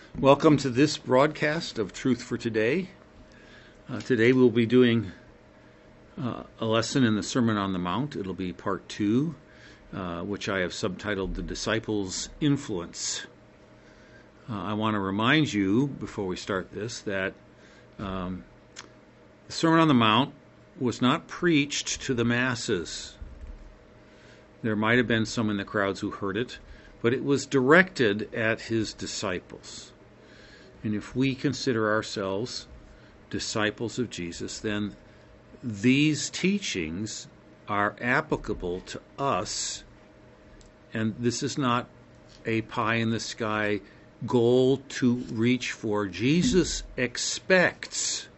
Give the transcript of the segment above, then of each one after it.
Welcome to this broadcast of Truth for Today. Today we'll be doing a lesson in the Sermon on the Mount. It'll be part 2, which I have subtitled The Disciples' Influence. I want to remind you, before we start this, that the Sermon on the Mount was not preached to the masses. There might have been some in the crowds who heard it, but it was directed at his disciples. And if we consider ourselves disciples of Jesus, then these teachings are applicable to us. And this is not a pie-in-the-sky goal to reach for. Jesus expects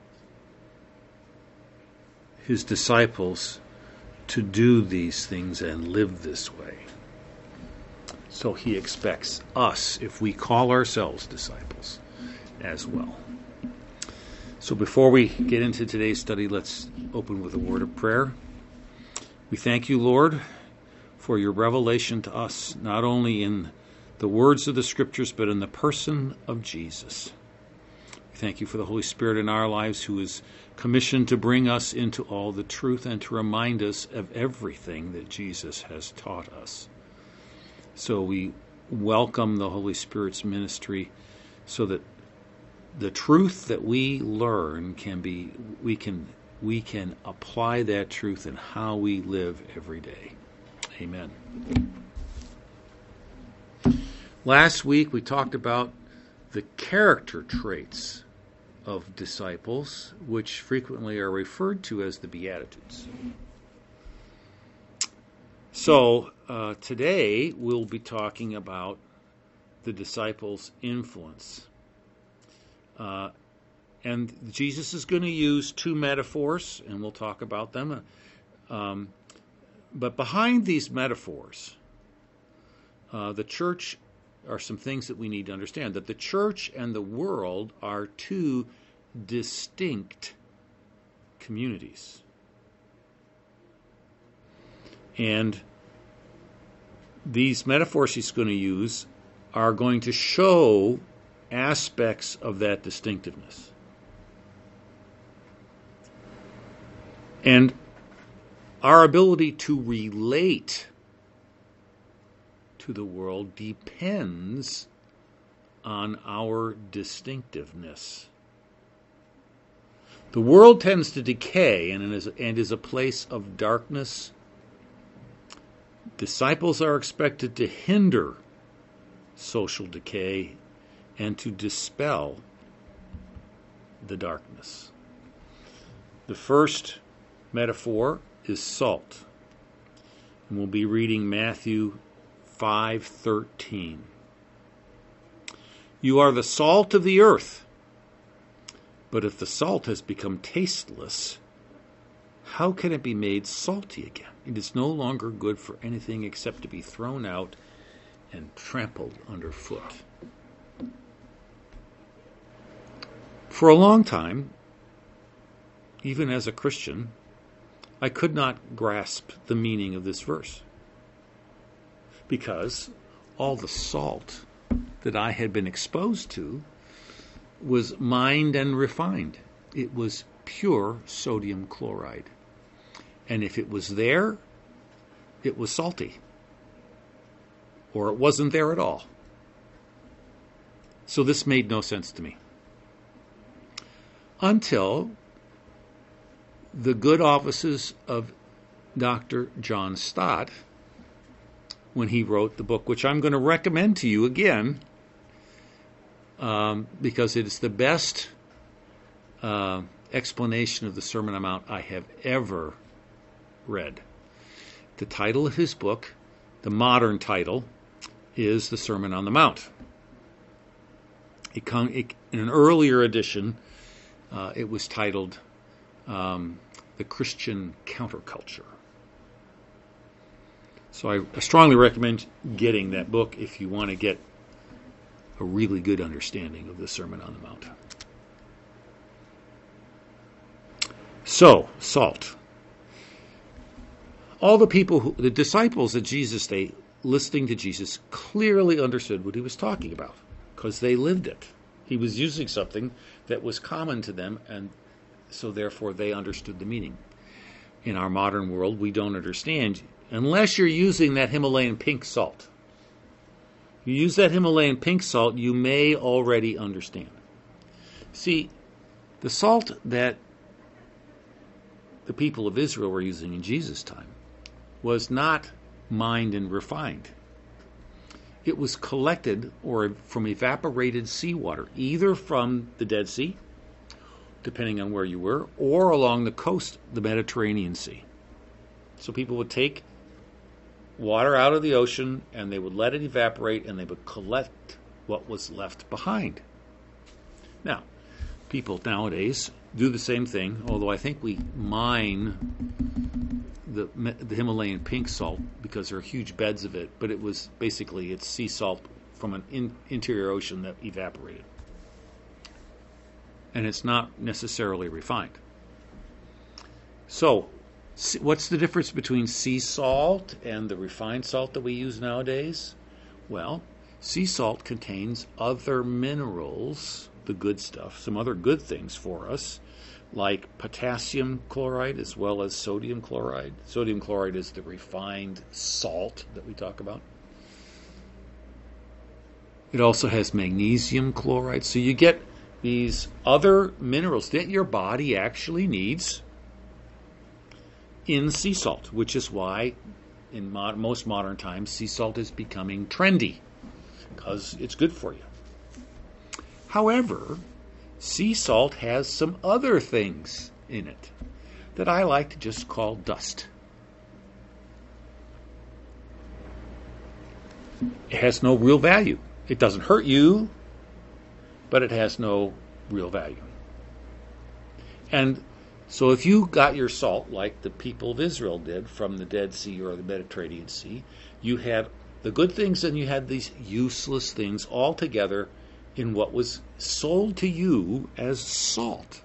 his disciples to do these things and live this way. So he expects us, if we call ourselves disciples, as well. So before we get into today's study, let's open with a word of prayer. We thank you, Lord, for your revelation to us, not only in the words of the Scriptures, but in the person of Jesus. We thank you for the Holy Spirit in our lives, who is commissioned to bring us into all the truth and to remind us of everything that Jesus has taught us. So we welcome the Holy Spirit's ministry so that the truth that we learn we can apply that truth in how we live every day. Amen. Last week we talked about the character traits of disciples, which frequently are referred to as the Beatitudes. So today we'll be talking about the disciples' influence. And Jesus is going to use 2 metaphors, and we'll talk about them. But behind these metaphors, the church are some things that we need to understand. That the church and the world are 2 distinct communities. And these metaphors he's going to use are going to show aspects of that distinctiveness. And our ability to relate to the world depends on our distinctiveness. The world tends to decay and is a place of darkness. Disciples are expected to hinder social decay and to dispel the darkness. The first metaphor is salt. And we'll be reading Matthew 5:13. You are the salt of the earth, but if the salt has become tasteless, how can it be made salty again? It is no longer good for anything except to be thrown out and trampled underfoot. For a long time, even as a Christian, I could not grasp the meaning of this verse, because all the salt that I had been exposed to was mined and refined. It was pure sodium chloride. And if it was there, it was salty. Or it wasn't there at all. So this made no sense to me. Until the good offices of Dr. John Stott, when he wrote the book, which I'm going to recommend to you again, because it is the best explanation of the Sermon on the Mount I have ever read. The title of his book, the modern title, is The Sermon on the Mount. In an earlier edition, it was titled The Christian Counterculture. So I strongly recommend getting that book if you want to get a really good understanding of the Sermon on the Mount. So, salt. All the disciples at Jesus' day, listening to Jesus, clearly understood what he was talking about, because they lived it. He was using something that was common to them, and so therefore they understood the meaning. In our modern world, we don't understand unless you're using that Himalayan pink salt. You use that Himalayan pink salt, you may already understand. See, the salt that the people of Israel were using in Jesus' time was not mined and refined. It was collected or from evaporated seawater, either from the Dead Sea, depending on where you were, or along the coast, the Mediterranean Sea. So people would take water out of the ocean and they would let it evaporate and they would collect what was left behind. Now, people nowadays do the same thing, although I think we mine the Himalayan pink salt because there are huge beds of it, but it's sea salt from an interior ocean that evaporated. And it's not necessarily refined. So, what's the difference between sea salt and the refined salt that we use nowadays? Well, sea salt contains other minerals, the good stuff, some other good things for us, like potassium chloride as well as sodium chloride. Sodium chloride is the refined salt that we talk about. It also has magnesium chloride. So you get these other minerals that your body actually needs in sea salt, which is why in most modern times sea salt is becoming trendy because it's good for you. However, sea salt has some other things in it that I like to just call dust. It has no real value. It doesn't hurt you, but it has no real value. And so if you got your salt like the people of Israel did from the Dead Sea or the Mediterranean Sea, you had the good things and you had these useless things all together in what was sold to you as salt.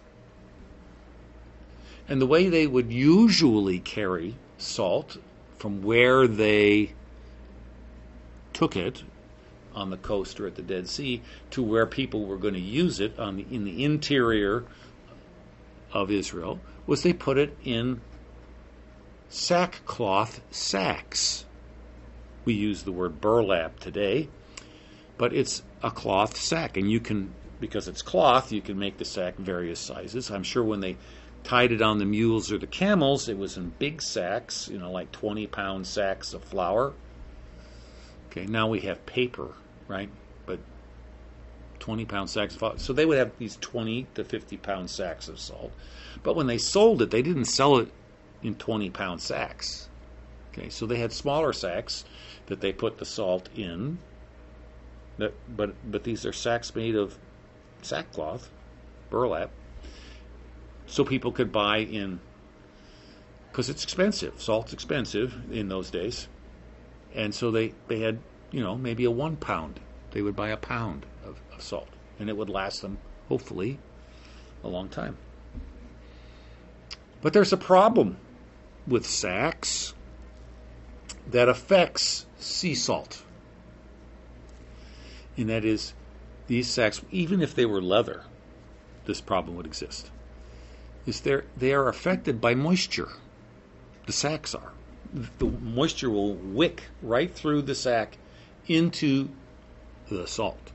And the way they would usually carry salt from where they took it on the coast or at the Dead Sea to where people were going to use it in the interior of Israel was they put it in sackcloth sacks. We use the word burlap today, but it's a cloth sack, and you can, because it's cloth, you can make the sack various sizes. I'm sure when they tied it on the mules or the camels, it was in big sacks, like 20-pound sacks of flour. Okay, now we have paper, right? But 20-pound sacks of flour. So they would have these 20 to 50-pound sacks of salt. But when they sold it, they didn't sell it in 20-pound sacks. Okay, so they had smaller sacks that they put the salt in. But these are sacks made of sackcloth, burlap, so people could buy in, because it's expensive. Salt's expensive in those days. And so they had, maybe a 1 pound. They would buy a pound of salt, and it would last them, hopefully, a long time. But there's a problem with sacks that affects sea salt. And that is, these sacks, even if they were leather, this problem would exist. They are affected by moisture. The sacks are. The moisture will wick right through the sack into the salt.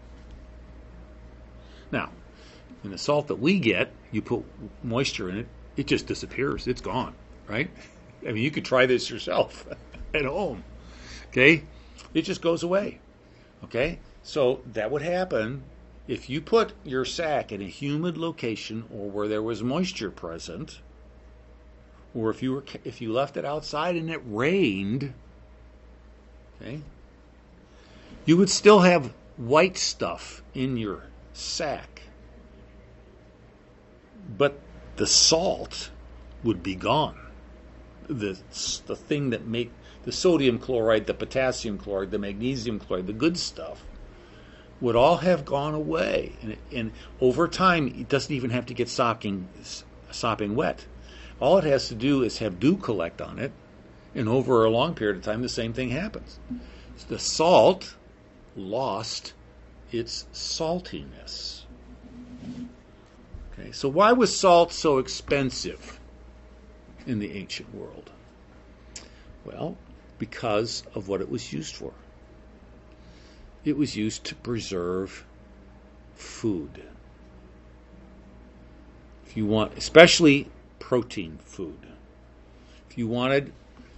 Now, in the salt that we get, you put moisture in it, it just disappears. It's gone, right? I mean, you could try this yourself at home. Okay? It just goes away. Okay? So that would happen if you put your sack in a humid location or where there was moisture present, or if you left it outside and it rained, okay, you would still have white stuff in your sack, but the salt would be gone. The thing that make the sodium chloride, the potassium chloride, the magnesium chloride, the good stuff, would all have gone away. And over time, it doesn't even have to get sopping wet. All it has to do is have dew collect on it, and over a long period of time, the same thing happens. The salt lost its saltiness. Okay, so why was salt so expensive in the ancient world? Well, because of what it was used for. It was used to preserve food. If you want, especially protein food. If you wanted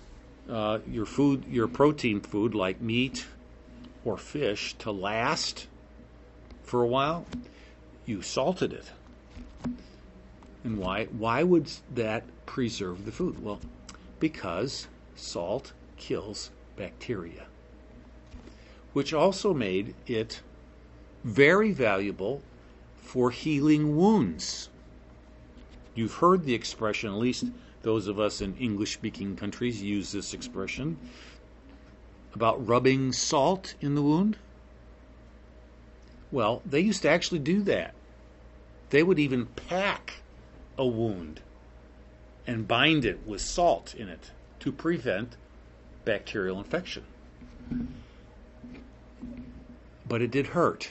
your protein food like meat or fish to last for a while, you salted it. And why? Why would that preserve the food? Well, because salt kills bacteria, which also made it very valuable for healing wounds. You've heard the expression, at least those of us in English-speaking countries use this expression, about rubbing salt in the wound. Well, they used to actually do that. They would even pack a wound and bind it with salt in it to prevent bacterial infection. But it did hurt.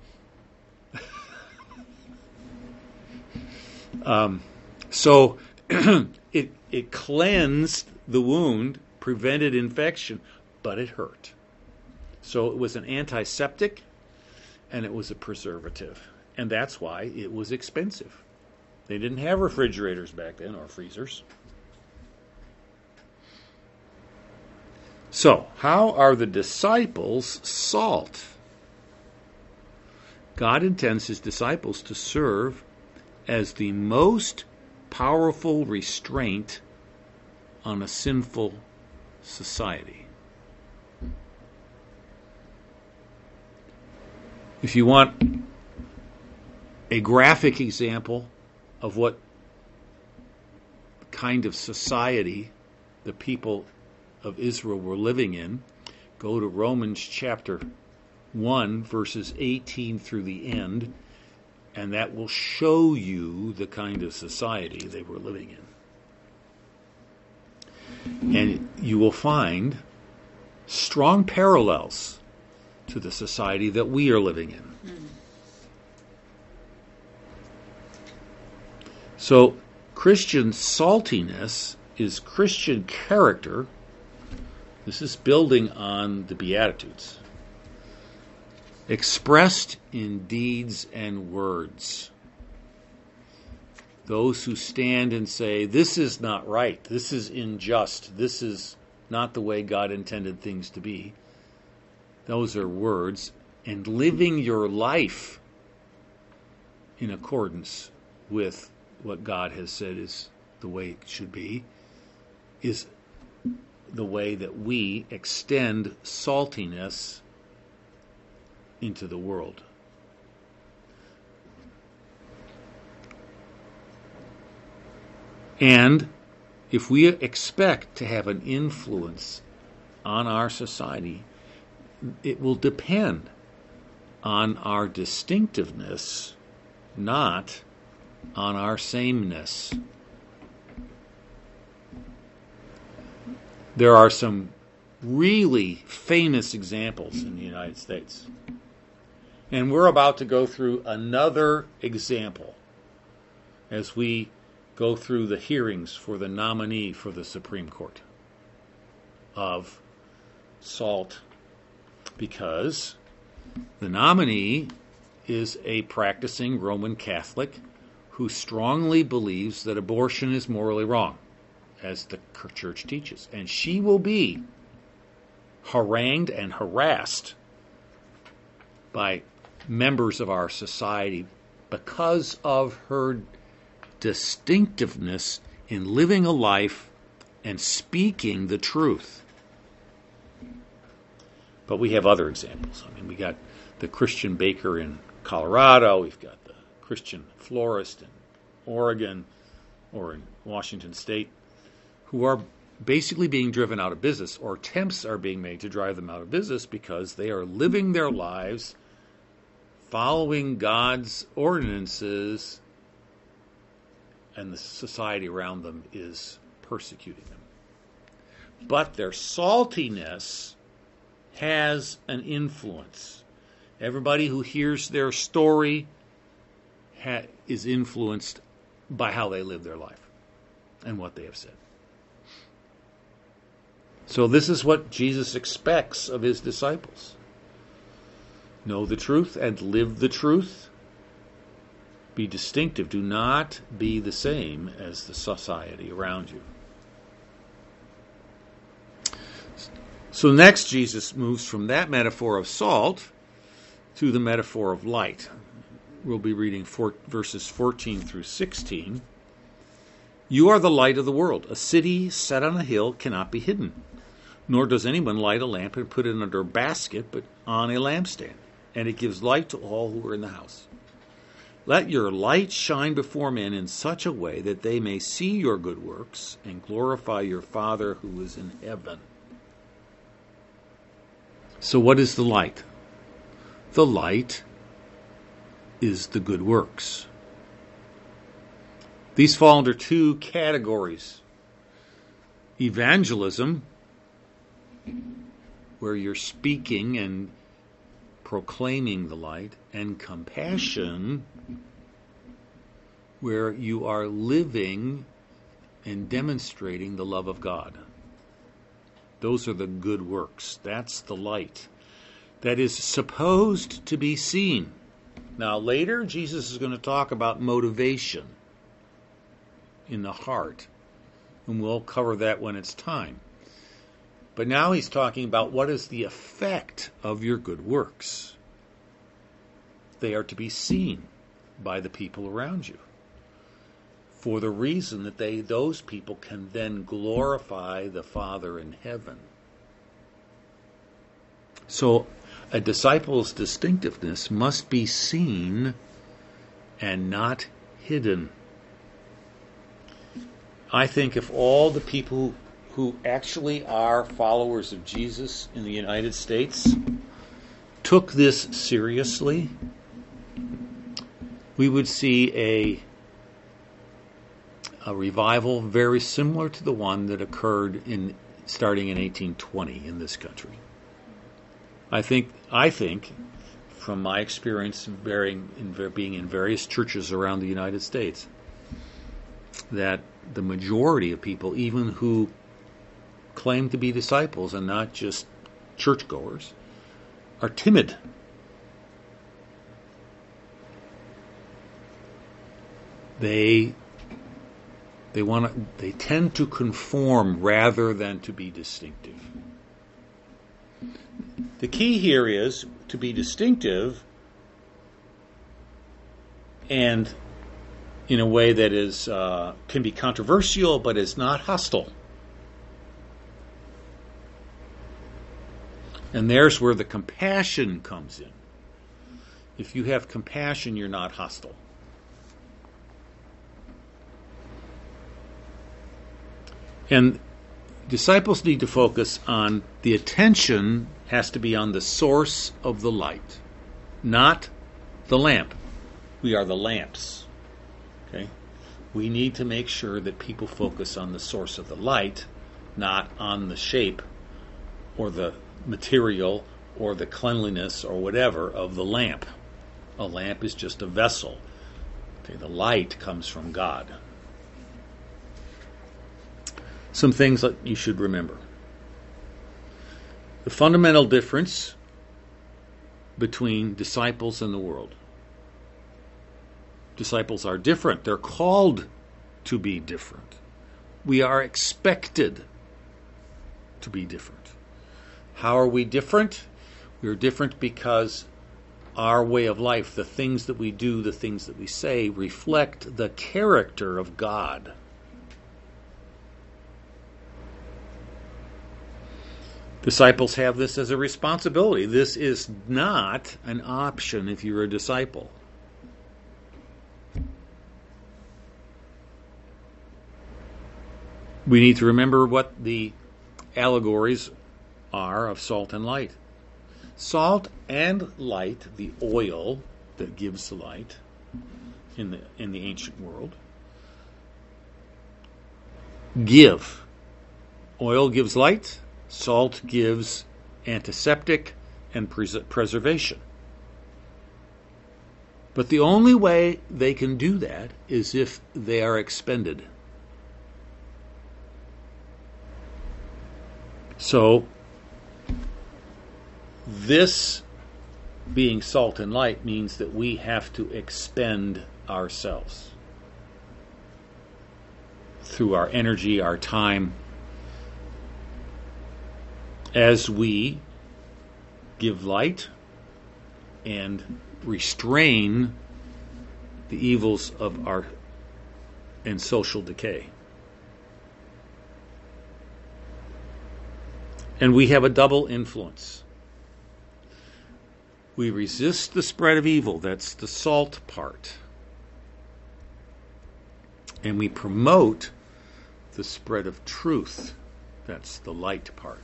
So it cleansed the wound, prevented infection, but it hurt. So it was an antiseptic and it was a preservative. And that's why it was expensive. They didn't have refrigerators back then or freezers. So, how are the disciples salt? God intends his disciples to serve as the most powerful restraint on a sinful society. If you want a graphic example of what kind of society the people of Israel were living in, go to Romans chapter 1, verses 18 through the end, and that will show you the kind of society they were living in. And you will find strong parallels to the society that we are living in. So, Christian saltiness is Christian character. This is building on the Beatitudes, expressed in deeds and words. Those who stand and say, this is not right, this is unjust, this is not the way God intended things to be. Those are words. And living your life in accordance with what God has said is the way it should be, is the way that we extend saltiness into the world. And if we expect to have an influence on our society, it will depend on our distinctiveness, not on our sameness. There are some really famous examples in the United States. And we're about to go through another example as we go through the hearings for the nominee for the Supreme Court of salt, because the nominee is a practicing Roman Catholic who strongly believes that abortion is morally wrong, as the church teaches. And she will be harangued and harassed by members of our society because of her distinctiveness in living a life and speaking the truth. But we have other examples. I mean, we got the Christian baker in Colorado, we've got the Christian florist in Oregon or in Washington State, who are basically being driven out of business, or attempts are being made to drive them out of business because they are living their lives following God's ordinances, and the society around them is persecuting them. But their saltiness has an influence. Everybody who hears their story is influenced by how they live their life and what they have said. So this is what Jesus expects of his disciples. Know the truth and live the truth. Be distinctive. Do not be the same as the society around you. So next, Jesus moves from that metaphor of salt to the metaphor of light. We'll be reading verses 14 through 16. You are the light of the world. A city set on a hill cannot be hidden. Nor does anyone light a lamp and put it under a basket, but on a lampstand, and it gives light to all who are in the house. Let your light shine before men in such a way that they may see your good works and glorify your Father who is in heaven. So what is the light? The light is the good works. These fall under two categories. Evangelism, where you're speaking and proclaiming the light, and compassion, where you are living and demonstrating the love of God. Those are the good works. That's the light that is supposed to be seen. Now later, Jesus is going to talk about motivation in the heart, and we'll cover that when it's time. But now he's talking about what is the effect of your good works. They are to be seen by the people around you, for the reason that those people can then glorify the Father in heaven. So a disciple's distinctiveness must be seen and not hidden. I think if all the people who actually are followers of Jesus in the United States took this seriously, we would see a revival very similar to the one that occurred starting in 1820 in this country. I think from my experience being in various churches around the United States, that the majority of people, even who claim to be disciples and not just churchgoers, are timid. They tend to conform rather than to be distinctive. The key here is to be distinctive and in a way that is can be controversial but is not hostile. And there's where the compassion comes in. If you have compassion, you're not hostile. And disciples need to focus on the attention has to be on the source of the light, not the lamp. We are the lamps. Okay? We need to make sure that people focus on the source of the light, not on the shape or the material or the cleanliness or whatever of the lamp. A lamp is just a vessel. Okay? The light comes from God. Some things that you should remember. The fundamental difference between disciples and the world. Disciples are different. They're called to be different. We are expected to be different. How are we different? We're different because our way of life, the things that we do, the things that we say, reflect the character of God. Disciples have this as a responsibility. This is not an option if you're a disciple. We need to remember what the allegories are of salt and light. Salt and light, the oil that gives the light in the ancient world, give. Oil gives light. Salt gives antiseptic and preservation. But the only way they can do that is if they are expended. So, this being salt and light means that we have to expend ourselves through our energy, our time, as we give light and restrain the evils of our and social decay. And we have a double influence. We resist the spread of evil, that's the salt part. And we promote the spread of truth, that's the light part.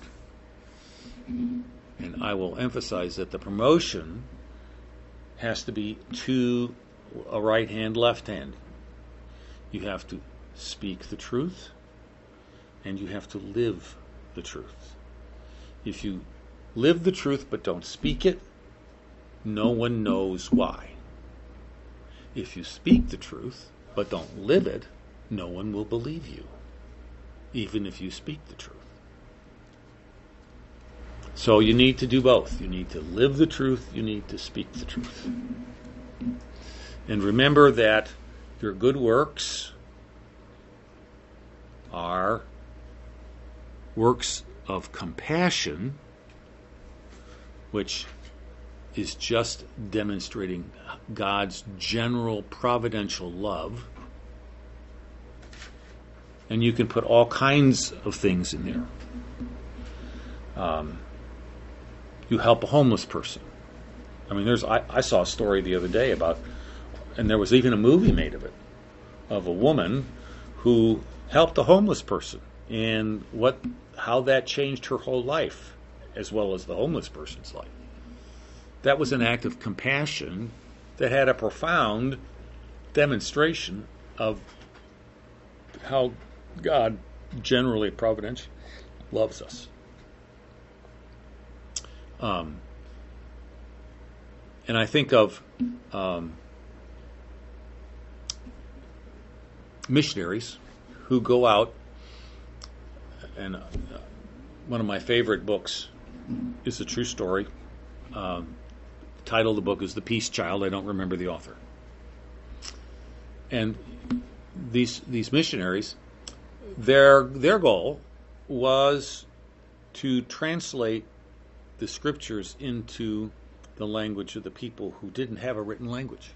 And I will emphasize that the promotion has to be to a right hand, left hand. You have to speak the truth, and you have to live the truth. If you live the truth but don't speak it, no one knows why. If you speak the truth but don't live it, no one will believe you, even if you speak the truth. So you need to do both. You need to live the truth, you need to speak the truth. And remember that your good works are works of compassion, which is just demonstrating God's general providential love. And you can put all kinds of things in there. You help a homeless person. I mean, I saw a story the other day about, and there was even a movie made of it, of a woman who helped a homeless person, and how that changed her whole life, as well as the homeless person's life. That was an act of compassion that had a profound demonstration of how God generally providentially loves us. And I think of missionaries who go out, and one of my favorite books is a true story. The title of the book is The Peace Child. I don't remember the author. And these missionaries, their goal was to translate the scriptures into the language of the people who didn't have a written language.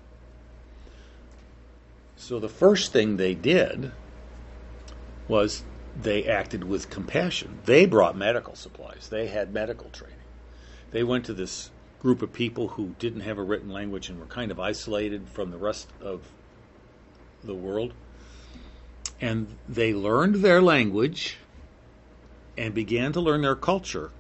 So the first thing they did was they acted with compassion. They brought medical supplies. They had medical training. They went to this group of people who didn't have a written language and were kind of isolated from the rest of the world. And they learned their language and began to learn their culture.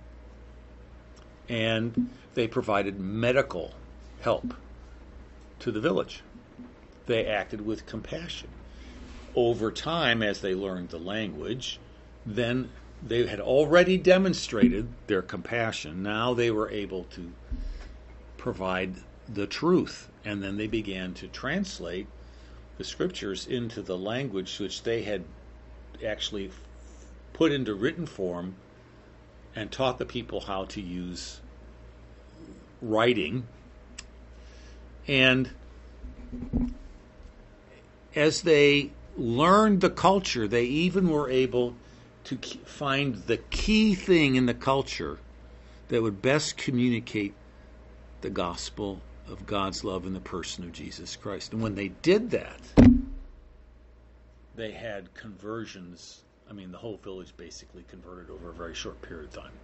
And they provided medical help to the village. They acted with compassion. Over time, as they learned the language, then they had already demonstrated their compassion. Now they were able to provide the truth. And then they began to translate the scriptures into the language which they had actually put into written form and taught the people how to use writing. And as they learned the culture, they even were able to find the key thing in the culture that would best communicate the gospel of God's love in the person of Jesus Christ. And when they did that, they had conversions. I mean, the whole village basically converted over a very short period of time.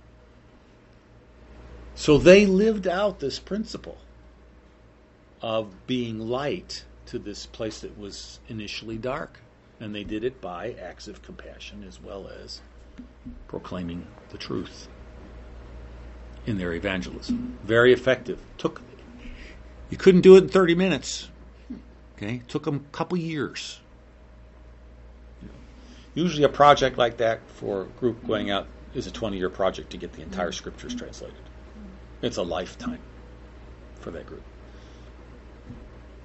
So they lived out this principle of being light to this place that was initially dark. And they did it by acts of compassion as well as proclaiming the truth in their evangelism. Very effective. You couldn't do it in 30 minutes. Okay? It took them a couple years. Usually a project like that for a group going out is a 20-year project to get the entire scriptures translated. It's a lifetime for that group.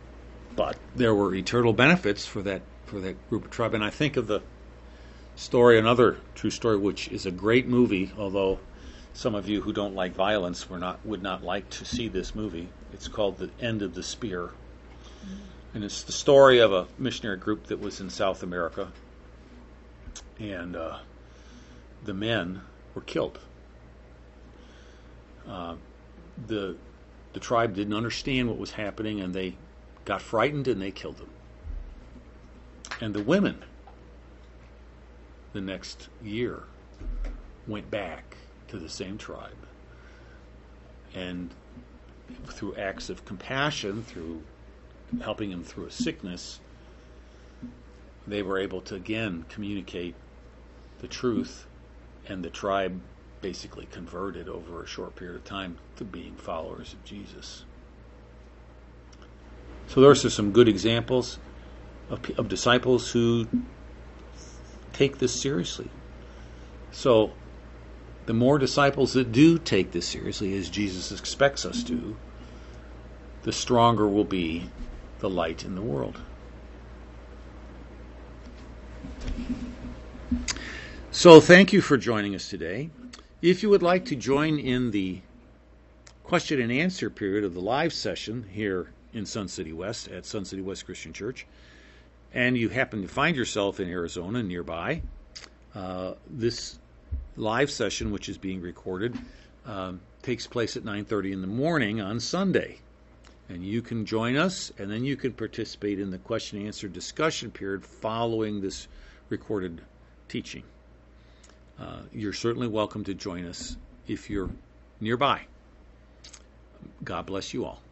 but there were eternal benefits for that group of tribe. And I think of the story, another true story, which is a great movie, although some of you who don't like violence would not like to see this movie. It's called The End of the Spear. And it's the story of a missionary group that was in South America. And the men were killed. The tribe didn't understand what was happening, and they got frightened and they killed them. And the women, the next year, went back to the same tribe. And through acts of compassion, through helping them through a sickness, they were able to again communicate the truth, and the tribe basically converted over a short period of time to being followers of Jesus. So those are some good examples of disciples who take this seriously. So the more disciples that do take this seriously, as Jesus expects us to, the stronger will be the light in the world. So thank you for joining us today. If you would like to join in the question and answer period of the live session here in Sun City West at Sun City West Christian Church, and you happen to find yourself in Arizona nearby, this live session, which is being recorded, takes place at 9:30 in the morning on Sunday. And you can join us, and then you can participate in the question and answer discussion period following this recorded teaching. You're certainly welcome to join us if you're nearby. God bless you all.